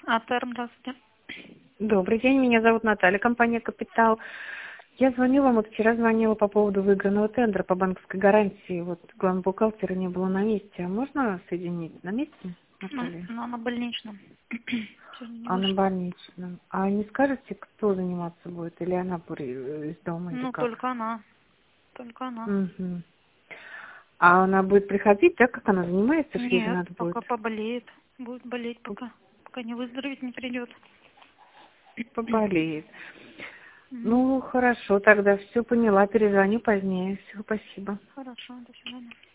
Атерм, здравствуйте. Добрый день, меня зовут Наталья, компания «Капитал». Я звоню вам, вот вчера звонила по поводу выигранного тендера по банковской гарантии. Вот главного бухгалтера не было на месте. А можно соединить? На месте, Наталья? Ну, на больничном. Сегодня не А на вышла. больничном. А не скажете, кто заниматься будет? Или она из дома, или Ну, как? только она. Только она. Мгм. А она будет приходить, да, как она занимается, ж ей же Нет, надо будет пока поболеет. Будет болеть пока. Пока не выздороветь, не придет. поболеет. Мгм. Ну, хорошо, тогда все поняла, перезвоню позднее. Все, спасибо. Хорошо, до свидания.